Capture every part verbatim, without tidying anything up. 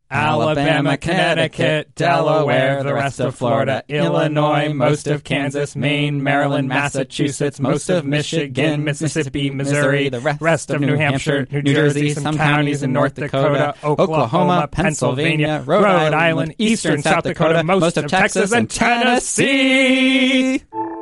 Alabama, Connecticut, Delaware, the rest of Florida, Illinois, most of Kansas, Maine, Maryland, Massachusetts, most of Michigan, Mississippi, Missouri, the rest of New Hampshire, New Jersey, some counties in North Dakota, Oklahoma, Pennsylvania, Rhode Island, eastern South Dakota, most of Texas, and Tennessee.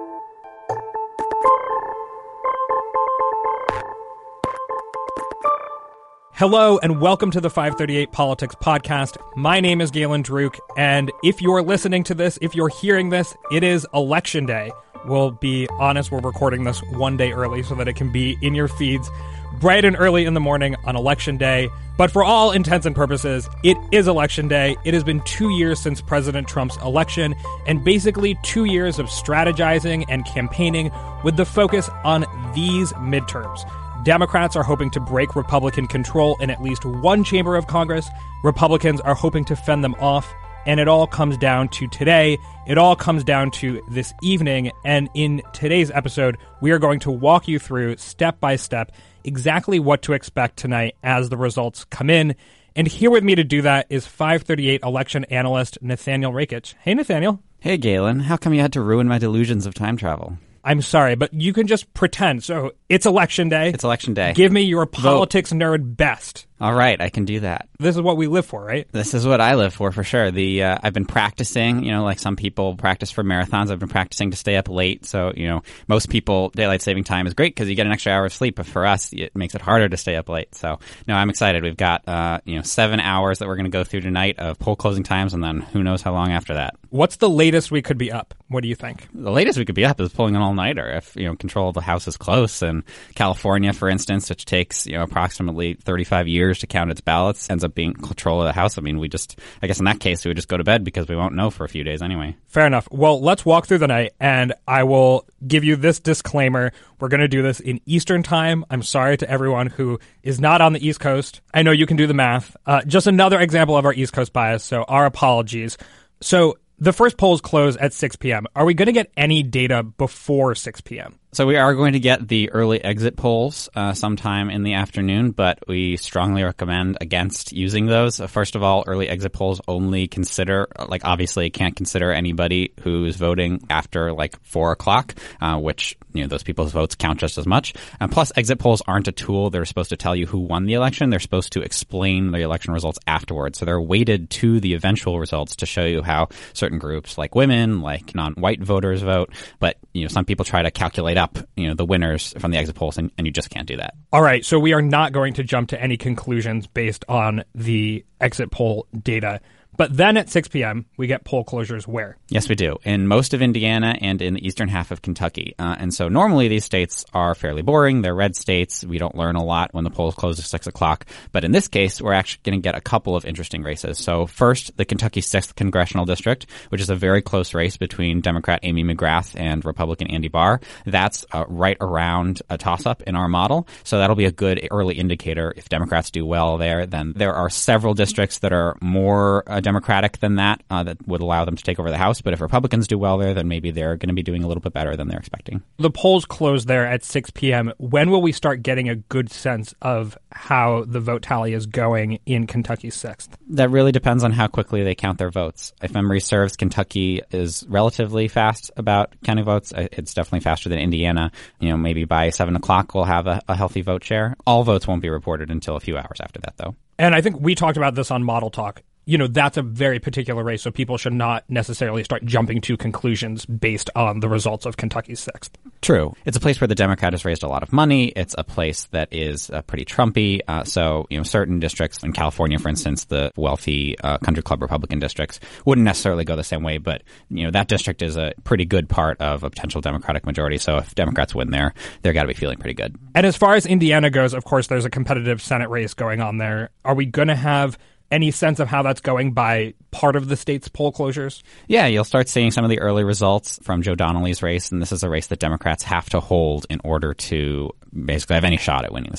Hello and welcome to the five thirty-eight Politics Podcast. My name is Galen Druk, and if you're listening to this, if you're hearing this, it is Election Day. We'll be honest, we're recording this one day early so that it can be in your feeds bright and early in the morning on Election Day. But for all intents and purposes, it is Election Day. It has been two years since President Trump's election, and basically two years of strategizing and campaigning with the focus on these midterms. Democrats are hoping to break Republican control in at least one chamber of Congress. Republicans are hoping to fend them off. And it all comes down to today. It all comes down to this evening. And in today's episode, we are going to walk you through step by step exactly what to expect tonight as the results come in. And here with me to do that is five thirty-eight election analyst Nathaniel Rakich. Hey, Nathaniel. Hey, Galen. How come you had to ruin my delusions of time travel? I'm sorry, but you can just pretend. So it's Election Day. It's Election Day. Give me your politics Vote. nerd best. All right, I can do that. This is what we live for, right? This is what I live for, for sure. The uh, I've been practicing, you know, like some people practice for marathons. I've been practicing to stay up late. So, you know, most people, daylight saving time is great because you get an extra hour of sleep. But for us, it makes it harder to stay up late. So, no, I'm excited. We've got, uh, you know, seven hours that we're going to go through tonight of poll closing times, and then who knows how long after that. What's the latest we could be up? What do you think? The latest we could be up is pulling an all-nighter if, you know, control of the House is close. And California, for instance, which takes, you know, approximately thirty-five years to count its ballots, ends up being control of the House. I mean, we just, I guess in that case, we would just go to bed because we won't know for a few days anyway. Fair enough. Well, let's walk through the night, and I will give you this disclaimer. We're going to do this in Eastern time. I'm sorry to everyone who is not on the East Coast. I know you can do the math. Uh, just another example of our East Coast bias, so our apologies. So the first polls close at six p.m. Are we going to get any data before six p.m.? So we are going to get the early exit polls uh, sometime in the afternoon, but we strongly recommend against using those. Uh, first of all, early exit polls only consider, like obviously can't consider anybody who's voting after like four o'clock, uh, which, you know, those people's votes count just as much. And plus, exit polls aren't a tool. They're supposed to tell you who won the election. They're supposed to explain the election results afterwards. So they're weighted to the eventual results to show you how certain groups like women, like non-white voters vote. But, you know, some people try to calculate up, you know, the winners from the exit polls, and, and you just can't do that. All right. So we are not going to jump to any conclusions based on the exit poll data. But then at six p.m., we get poll closures where? Yes, we do. In most of Indiana and in the eastern half of Kentucky. Uh, and so normally these states are fairly boring. They're red states. We don't learn a lot when the polls close at six o'clock. But in this case, we're actually going to get a couple of interesting races. So first, the Kentucky sixth Congressional District, which is a very close race between Democrat Amy McGrath and Republican Andy Barr. That's uh, right around a toss-up in our model. So that'll be a good early indicator. If Democrats do well there, then there are several districts that are more uh, Democratic than that, uh, that would allow them to take over the House. But if Republicans do well there, then maybe they're going to be doing a little bit better than they're expecting. The polls close there at six p.m. When will we start getting a good sense of how the vote tally is going in Kentucky's sixth? That really depends on how quickly they count their votes. If memory serves, Kentucky is relatively fast about counting votes. It's definitely faster than Indiana. You know, maybe by seven o'clock we'll have a, a healthy vote share. All votes won't be reported until a few hours after that, though. And I think we talked about this on Model Talk. You know, that's a very particular race, so people should not necessarily start jumping to conclusions based on the results of Kentucky's sixth. True. It's a place where the Democrat has raised a lot of money. It's a place that is uh, pretty Trumpy. Uh, so, you know, certain districts in California, for instance, the wealthy uh, country club Republican districts wouldn't necessarily go the same way. But, you know, that district is a pretty good part of a potential Democratic majority. So if Democrats win there, they're got to be feeling pretty good. And as far as Indiana goes, of course, there's a competitive Senate race going on there. Are we going to have any sense of how that's going by part of the state's poll closures? Yeah, you'll start seeing some of the early results from Joe Donnelly's race, and this is a race that Democrats have to hold in order to basically have any shot at winning the Senate.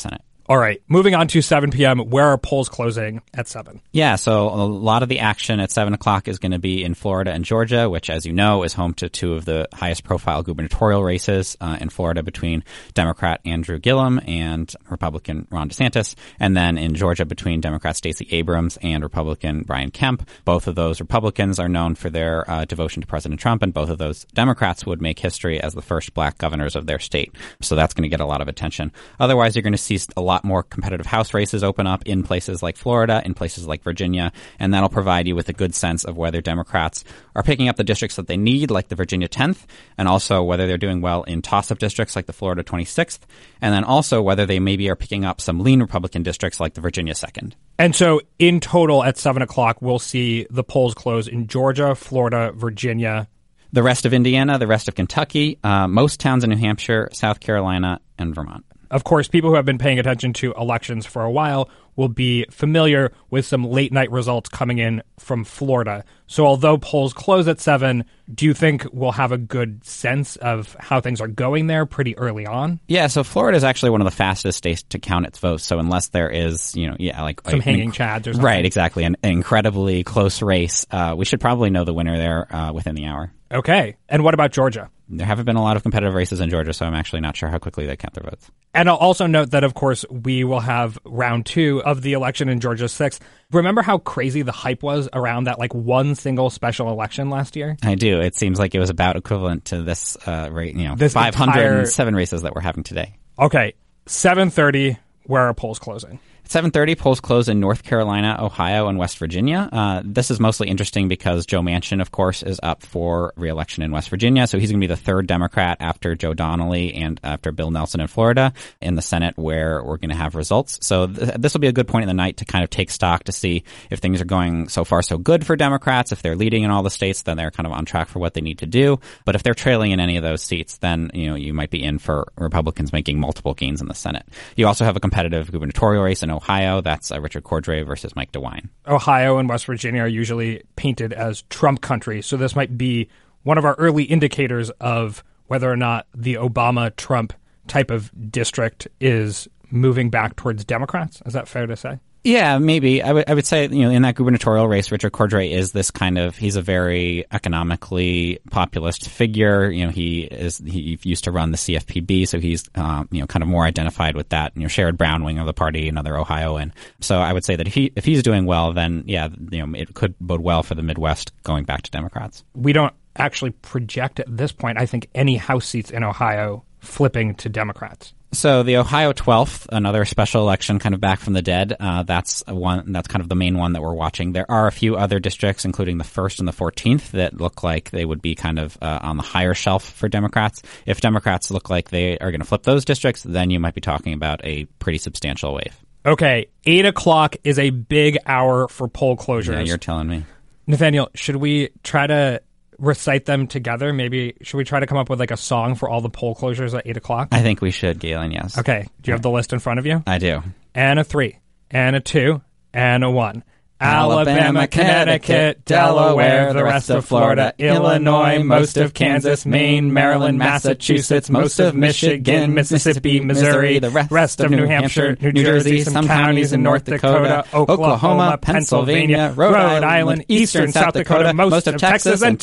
All right, moving on to seven p.m., where are polls closing at seven? Yeah, so a lot of the action at seven o'clock is going to be in Florida and Georgia, which, as you know, is home to two of the highest-profile gubernatorial races uh, in Florida between Democrat Andrew Gillum and Republican Ron DeSantis, and then in Georgia between Democrat Stacey Abrams and Republican Brian Kemp. Both of those Republicans are known for their uh, devotion to President Trump, and both of those Democrats would make history as the first black governors of their state. So that's going to get a lot of attention. Otherwise, you're going to see a lot more competitive House races open up in places like Florida, in places like Virginia, and that'll provide you with a good sense of whether Democrats are picking up the districts that they need, like the Virginia tenth, and also whether they're doing well in toss-up districts like the Florida twenty-sixth, and then also whether they maybe are picking up some lean Republican districts like the Virginia second. And so in total at seven o'clock, we'll see the polls close in Georgia, Florida, Virginia, the rest of Indiana, the rest of Kentucky, uh, most towns in New Hampshire, South Carolina, and Vermont. Of course, people who have been paying attention to elections for a while will be familiar with some late-night results coming in from Florida. So although polls close at seven, do you think we'll have a good sense of how things are going there pretty early on? Yeah, so Florida is actually one of the fastest states to count its votes. So unless there is, you know, yeah, like... Some like, hanging chads or something. Right, exactly. An, an incredibly close race. Uh, we should probably know the winner there uh, within the hour. Okay. And what about Georgia? There haven't been a lot of competitive races in Georgia, so I'm actually not sure how quickly they count their votes. And I'll also note that, of course, we will have round two of the election in Georgia six. Remember how crazy the hype was around that, like, one single special election last year? I do. It seems like it was about equivalent to this, uh, rate, you know, this five hundred seven entire... races that we're having today. Okay. seven thirty, where are polls closing? At seven thirty, polls close in North Carolina, Ohio, and West Virginia. Uh, this is mostly interesting because Joe Manchin, of course, is up for re-election in West Virginia. So he's going to be the third Democrat after Joe Donnelly and after Bill Nelson in Florida in the Senate, where we're going to have results. So th- this will be a good point in the night to kind of take stock to see if things are going so far so good for Democrats. If they're leading in all the states, then they're kind of on track for what they need to do. But if they're trailing in any of those seats, then, you know, you might be in for Republicans making multiple gains in the Senate. You also have a competitive gubernatorial race in Ohio. That's uh, Richard Cordray versus Mike DeWine. Ohio and West Virginia are usually painted as Trump country, so this might be one of our early indicators of whether or not the Obama-Trump type of district is moving back towards Democrats. Is that fair to say? Yeah, maybe. I would I would say, you know, in that gubernatorial race, Richard Cordray is this kind of, he's a very economically populist figure. You know, he is, he used to run the C F P B, so he's, um, you know, kind of more identified with that, you know, Sherrod Brown wing of the party, another Ohioan. So I would say that if he, if he's doing well, then yeah, you know, it could bode well for the Midwest going back to Democrats. We don't actually project at this point, I think, any House seats in Ohio flipping to Democrats. So the Ohio twelfth, another special election kind of back from the dead, uh, that's one, that's kind of the main one that we're watching. There are a few other districts, including the first and the fourteenth, that look like they would be kind of uh, on the higher shelf for Democrats. If Democrats look like they are going to flip those districts, then you might be talking about a pretty substantial wave. Okay, eight o'clock is a big hour for poll closures. Yeah, you're telling me. Nathaniel, should we try to recite them together? Maybe should we try to come up with like a song for all the poll closures at eight o'clock? I think we should, Galen, yes. Okay. Do you have the list in front of you? I do. And a three, and a two, and a one. Alabama, Connecticut, Delaware, the rest of Florida, Illinois, most of Kansas, Maine, Maryland, Massachusetts, most of Michigan, Mississippi, Missouri, the rest of New Hampshire, New Jersey, some counties in North Dakota, Oklahoma, Pennsylvania, Rhode Island, eastern South Dakota, most of Texas, and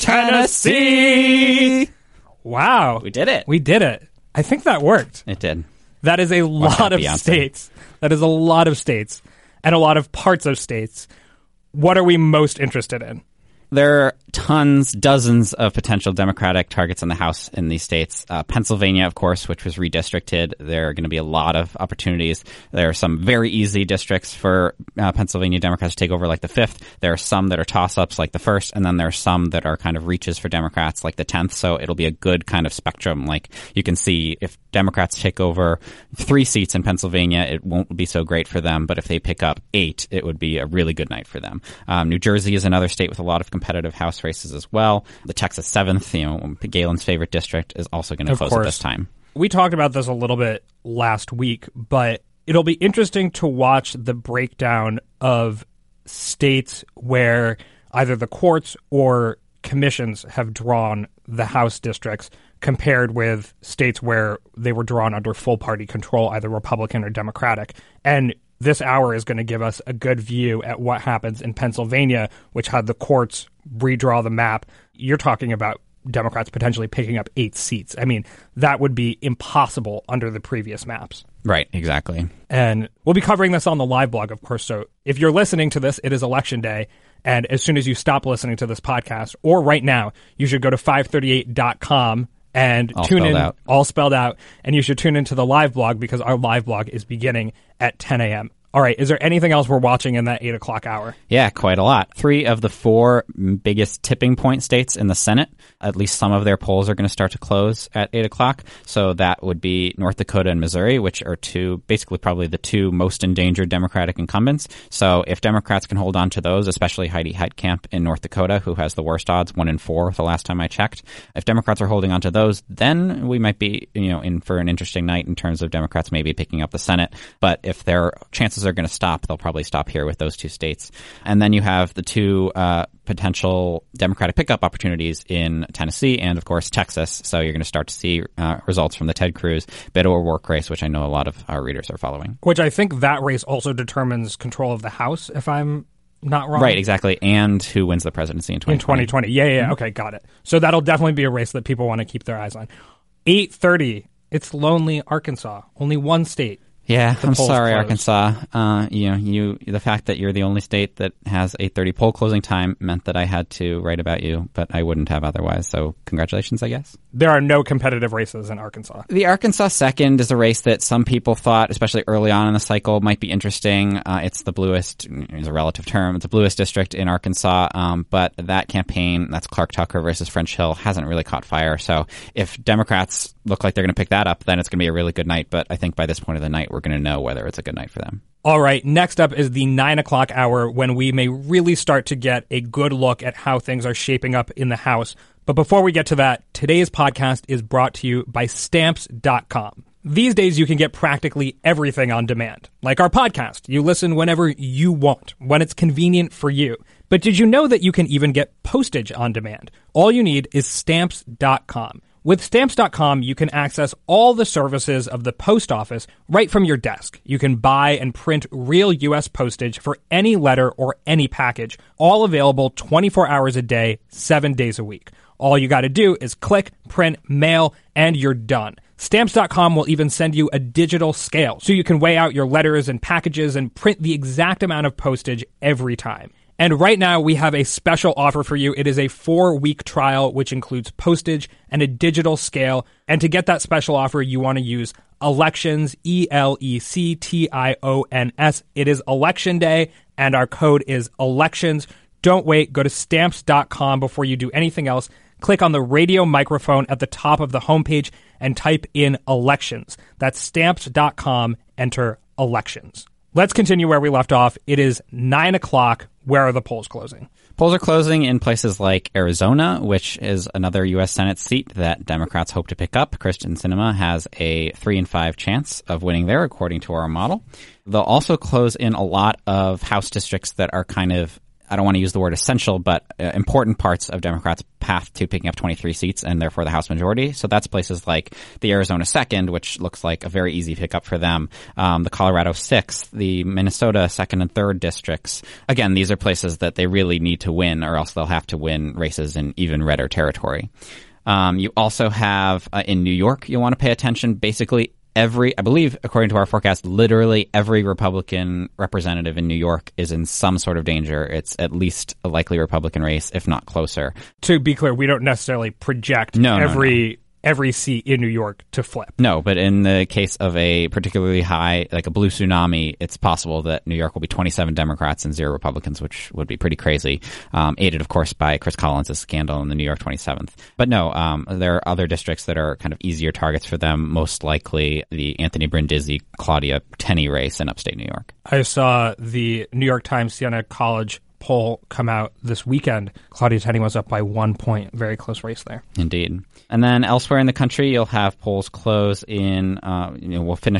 Tennessee. Wow. We did it. We did it. I think that worked. It did. That is a lot of states. That is a lot of states and a lot of parts of states. What are we most interested in? There are tons, dozens of potential Democratic targets in the House in these states. Uh, Pennsylvania, of course, which was redistricted. There are going to be a lot of opportunities. There are some very easy districts for uh, Pennsylvania Democrats to take over, like the fifth. There are some that are toss-ups, like the first, and then there are some that are kind of reaches for Democrats, like the tenth. So it'll be a good kind of spectrum. Like you can see if Democrats take over three seats in Pennsylvania, it won't be so great for them. But if they pick up eight, it would be a really good night for them. Um, New Jersey is another state with a lot of competitive House races as well. The Texas seventh, you know, Galen's favorite district, is also going to close at this time. We talked about this a little bit last week, but it'll be interesting to watch the breakdown of states where either the courts or commissions have drawn the House districts compared with states where they were drawn under full party control, either Republican or Democratic. And this hour is going to give us a good view at what happens in Pennsylvania, which had the courts redraw the map. You're talking about Democrats potentially picking up eight seats. I mean, that would be impossible under the previous maps. Right, exactly. And we'll be covering this on the live blog, of course. So if you're listening to this, it is Election Day. And as soon as you stop listening to this podcast, or right now, you should go to five thirty-eight dot com and all tune in, out. all spelled out. And you should tune into the live blog because our live blog is beginning at ten a.m. All right, is there anything else we're watching in that eight o'clock hour? Yeah, quite a lot. Three of the four biggest tipping point states in the Senate, at least some of their polls are going to start to close at eight o'clock. So that would be North Dakota and Missouri, which are two, basically probably the two most endangered Democratic incumbents. So if Democrats can hold on to those, especially Heidi Heitkamp in North Dakota, who has the worst odds, one in four the last time I checked. If Democrats are holding on to those, then we might be, you know, in for an interesting night in terms of Democrats maybe picking up the Senate. But if their chances are going to stop, they'll probably stop here with those two states. And then you have the two uh, potential Democratic pickup opportunities in Tennessee and, of course, Texas. So you're going to start to see uh, results from the Ted Cruz bid or work race, which I know a lot of our readers are following. Which I think that race also determines control of the House, if I'm not wrong. Right, exactly. And who wins the presidency in twenty twenty. In twenty twenty. Yeah, yeah, yeah. Okay, got it. So that'll definitely be a race that people want to keep their eyes on. eight thirty, it's lonely Arkansas. Only one state. Yeah, I'm sorry, closed. Arkansas. Uh, you know, you the fact that you're the only state that has eight thirty poll closing time meant that I had to write about you, but I wouldn't have otherwise. So congratulations, I guess. There are no competitive races in Arkansas. The Arkansas second is a race that some people thought, especially early on in the cycle, might be interesting. Uh, it's the bluest, it's a relative term, it's the bluest district in Arkansas. Um, but that campaign, that's Clark Tucker versus French Hill, hasn't really caught fire. So if Democrats look like they're going to pick that up, then it's going to be a really good night. But I think by this point of the night, we're going to know whether it's a good night for them. All right, next up is the nine o'clock hour when we may really start to get a good look at how things are shaping up in the House. But before we get to that, today's podcast is brought to you by Stamps dot com. These days, you can get practically everything on demand. Like our podcast, you listen whenever you want, when it's convenient for you. But did you know that you can even get postage on demand? All you need is Stamps dot com. With Stamps dot com, you can access all the services of the post office right from your desk. You can buy and print real U S postage for any letter or any package, all available twenty-four hours a day, seven days a week. All you got to do is click, print, mail, and you're done. Stamps dot com will even send you a digital scale so you can weigh out your letters and packages and print the exact amount of postage every time. And right now, we have a special offer for you. It is a four-week trial, which includes postage and a digital scale. And to get that special offer, you want to use Elections, E L E C T I O N S. It is Election Day, and our code is Elections. Don't wait. Go to Stamps dot com before you do anything else. Click on the radio microphone at the top of the homepage and type in Elections. That's Stamps dot com. Enter Elections. Let's continue where we left off. It is nine o'clock. Where are the polls closing? Polls are closing in places like Arizona, which is another U S Senate seat that Democrats hope to pick up. Kristen Sinema has a three in five chance of winning there, according to our model. They'll also close in a lot of House districts that are kind of, I don't want to use the word essential, but uh, important parts of Democrats' path to picking up twenty-three seats and therefore the House majority. So that's places like the Arizona second, which looks like a very easy pickup for them. Um, the Colorado sixth, the Minnesota second and third districts. Again, these are places that they really need to win, or else they'll have to win races in even redder territory. Um, you also have uh, in New York, you'll want to pay attention. Basically, every, I believe, according to our forecast, literally every Republican representative in New York is in some sort of danger. It's at least a likely Republican race, if not closer. To be clear, we don't necessarily project no, every no, no. every seat in New York to flip. No, but in the case of a particularly high, like a blue tsunami, it's possible that New York will be twenty-seven Democrats and zero Republicans, which would be pretty crazy, um, aided, of course, by Chris Collins' scandal in the New York twenty-seventh. But no, um, there are other districts that are kind of easier targets for them, most likely the Anthony Brindisi, Claudia Tenney race in upstate New York. I saw the New York Times Siena College poll come out this weekend. Claudia Tenney was up by one point. Very close race there. Indeed. And then elsewhere in the country, you'll have polls close in, uh, you know, we'll finish out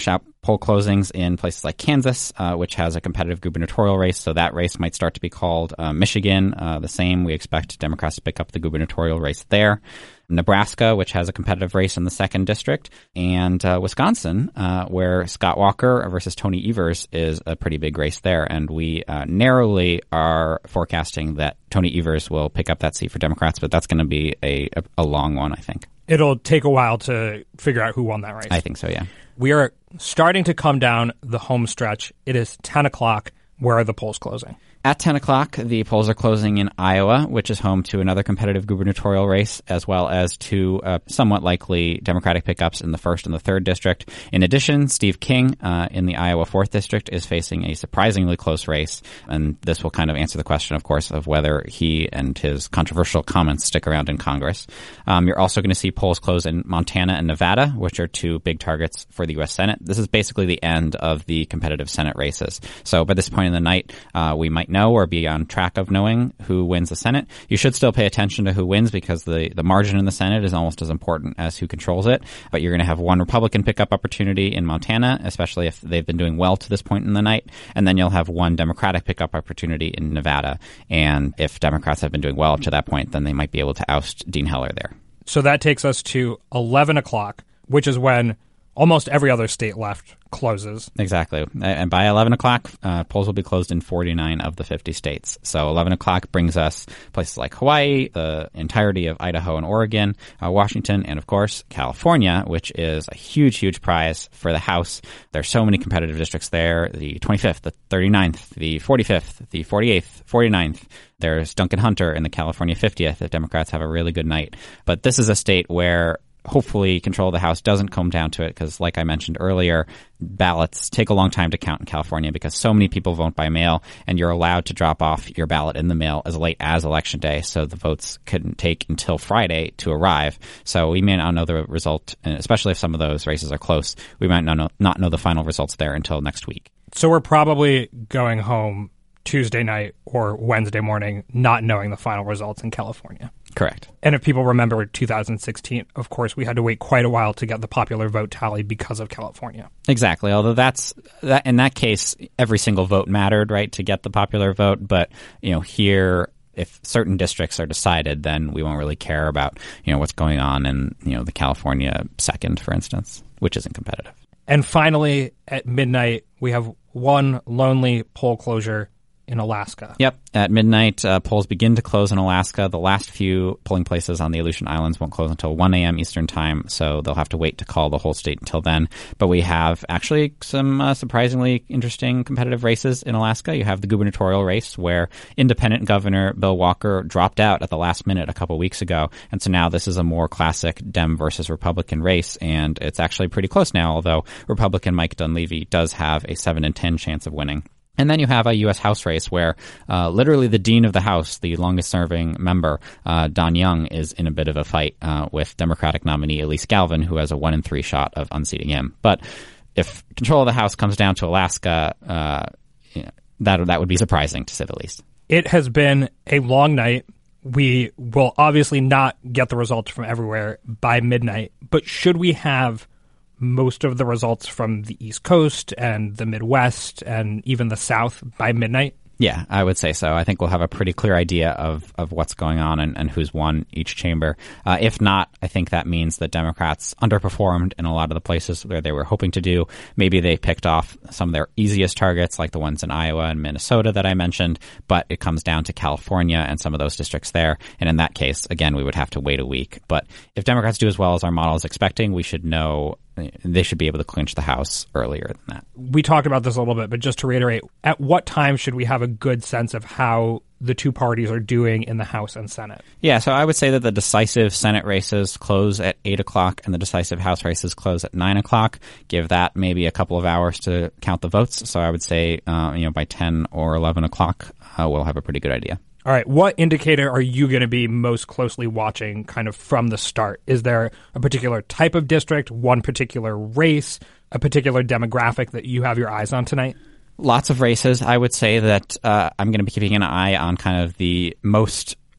poll closings in places like Kansas, uh, which has a competitive gubernatorial race, so that race might start to be called. Uh, Michigan, uh, the same. We expect Democrats to pick up the gubernatorial race there. Nebraska, which has a competitive race in the second district, and uh, Wisconsin, uh, where Scott Walker versus Tony Evers is a pretty big race there. And we uh, narrowly are forecasting that Tony Evers will pick up that seat for Democrats, but that's going to be a, a, a long one, I think. It'll take a while to figure out who won that race. I think so, yeah. We are starting to come down the home stretch. It is ten o'clock. Where are the polls closing? At ten o'clock, the polls are closing in Iowa, which is home to another competitive gubernatorial race, as well as two uh, somewhat likely Democratic pickups in the first and the third district. In addition, Steve King uh, in the Iowa fourth district is facing a surprisingly close race, and this will kind of answer the question, of course, of whether he and his controversial comments stick around in Congress. Um, you're also going to see polls close in Montana and Nevada, which are two big targets for the U S Senate. This is basically the end of the competitive Senate races. So by this point in the night, uh, we might know or be on track of knowing who wins the Senate. You should still pay attention to who wins because the, the margin in the Senate is almost as important as who controls it. But you're going to have one Republican pickup opportunity in Montana, especially if they've been doing well to this point in the night. And then you'll have one Democratic pickup opportunity in Nevada. And if Democrats have been doing well up to that point, then they might be able to oust Dean Heller there. So that takes us to eleven o'clock, which is when almost every other state left closes. Exactly. And by eleven o'clock, uh, polls will be closed in forty-nine of the fifty states. So eleven o'clock brings us places like Hawaii, the entirety of Idaho and Oregon, uh, Washington, and of course, California, which is a huge, huge prize for the House. There's so many competitive districts there. The twenty-fifth, the thirty-ninth, the forty-fifth, the forty-eighth, forty-ninth. There's Duncan Hunter in the California fiftieth if Democrats have a really good night. But this is a state where hopefully control of the House doesn't come down to it because, like I mentioned earlier, ballots take a long time to count in California because so many people vote by mail, and you're allowed to drop off your ballot in the mail as late as Election Day, so the votes couldn't take until Friday to arrive. So we may not know the result, especially if some of those races are close. We might not know, not know the final results there until next week. So we're probably going home Tuesday night or Wednesday morning not knowing the final results in California. Correct. And if people remember two thousand sixteen, of course, we had to wait quite a while to get the popular vote tally because of California. Exactly. Although that's that in that case, every single vote mattered, right, to get the popular vote. But, you know, here, if certain districts are decided, then we won't really care about, you know, what's going on in, you know, the California second, for instance, which isn't competitive. And finally, at midnight, we have one lonely poll closure in Alaska. Yep. At midnight, uh, polls begin to close in Alaska. The last few polling places on the Aleutian Islands won't close until one a.m. Eastern time, so they'll have to wait to call the whole state until then. But we have actually some uh, surprisingly interesting competitive races in Alaska. You have the gubernatorial race where independent Governor Bill Walker dropped out at the last minute a couple weeks ago, and so now this is a more classic Dem versus Republican race, and it's actually pretty close now, although Republican Mike Dunleavy does have a seven in ten chance of winning. And then you have a U S House race where uh, literally the dean of the House, the longest-serving member, uh, Don Young, is in a bit of a fight uh, with Democratic nominee Elise Galvin, who has a one in three shot of unseating him. But if control of the House comes down to Alaska, uh, you know, that that would be surprising, to say the least. It has been a long night. We will obviously not get the results from everywhere by midnight, but should we have most of the results from the East Coast and the Midwest and even the South by midnight? Yeah, I would say so. I think we'll have a pretty clear idea of, of what's going on and, and who's won each chamber. Uh, if not, I think that means that Democrats underperformed in a lot of the places where they were hoping to do. Maybe they picked off some of their easiest targets, like the ones in Iowa and Minnesota that I mentioned, but it comes down to California and some of those districts there. And in that case, again, we would have to wait a week. But if Democrats do as well as our model is expecting, we should know they should be able to clinch the House earlier than that. We talked about this a little bit, but just to reiterate, at what time should we have a good sense of how the two parties are doing in the House and Senate? Yeah, so I would say that the decisive Senate races close at eight o'clock and the decisive House races close at nine o'clock. Give that maybe a couple of hours to count the votes. So I would say, uh, you know, by ten or eleven o'clock, uh, we'll have a pretty good idea. All right. What indicator are you going to be most closely watching kind of from the start? Is there a particular type of district, one particular race, a particular demographic that you have your eyes on tonight? Lots of races. I would say that uh, I'm going to be keeping an eye on kind of the most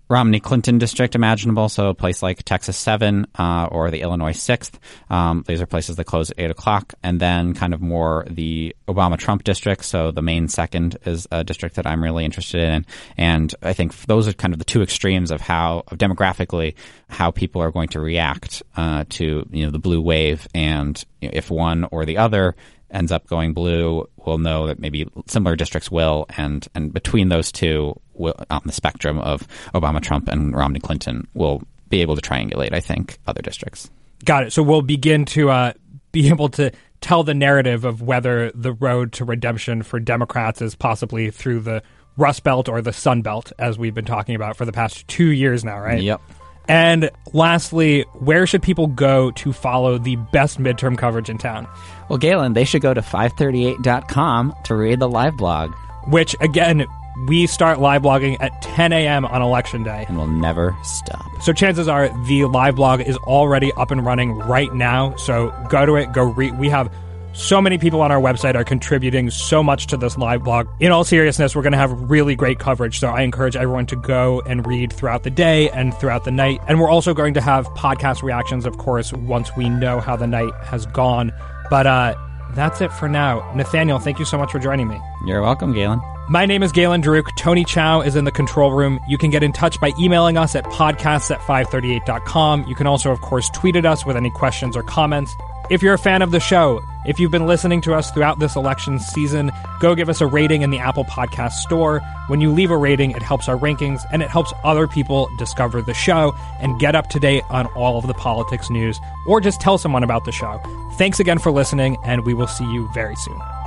Romney-Clinton district imaginable, so a place like Texas seven uh, or the Illinois sixth. Um, these are places that close at eight o'clock. And then kind of more the Obama-Trump district, so the Maine second is a district that I'm really interested in. And I think those are kind of the two extremes of how, of demographically, how people are going to react uh, to, you know, the blue wave. And you know, if one or the other ends up going blue, we'll know that maybe similar districts will, and and between those two, will, on the spectrum of Obama, Trump, and Romney, Clinton, will be able to triangulate, I think, other districts. Got it. So we'll begin to uh, be able to tell the narrative of whether the road to redemption for Democrats is possibly through the Rust Belt or the Sun Belt, as we've been talking about for the past two years now, right? Yep. And lastly, where should people go to follow the best midterm coverage in town? Well, Galen, they should go to five thirty-eight dot com to read the live blog. Which, again, we start live blogging at ten a.m. on Election Day. And we'll never stop. So chances are the live blog is already up and running right now. So go to it, go read. We have so many people on our website are contributing so much to this live blog. In all seriousness, we're going to have really great coverage. So I encourage everyone to go and read throughout the day and throughout the night. And we're also going to have podcast reactions, of course, once we know how the night has gone. But uh, that's it for now. Nathaniel, thank you so much for joining me. You're welcome, Galen. My name is Galen Druk. Tony Chow is in the control room. You can get in touch by emailing us at podcasts at five thirty-eight dot com. You can also, of course, tweet at us with any questions or comments. If you're a fan of the show, if you've been listening to us throughout this election season, go give us a rating in the Apple Podcast Store. When you leave a rating, it helps our rankings and it helps other people discover the show and get up to date on all of the politics news, or just tell someone about the show. Thanks again for listening, and we will see you very soon.